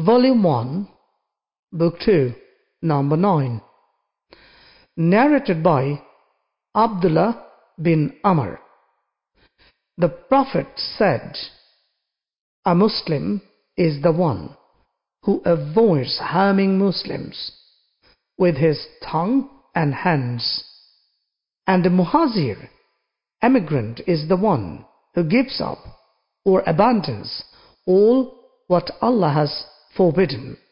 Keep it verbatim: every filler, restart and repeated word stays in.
Volume one, Book two, Number nine. Narrated by Abdullah bin Amr. The Prophet said, "A Muslim is the one who avoids harming Muslims with his tongue and hands, and a muhajir, emigrant, is the one who gives up or abandons all what Allah has forbidden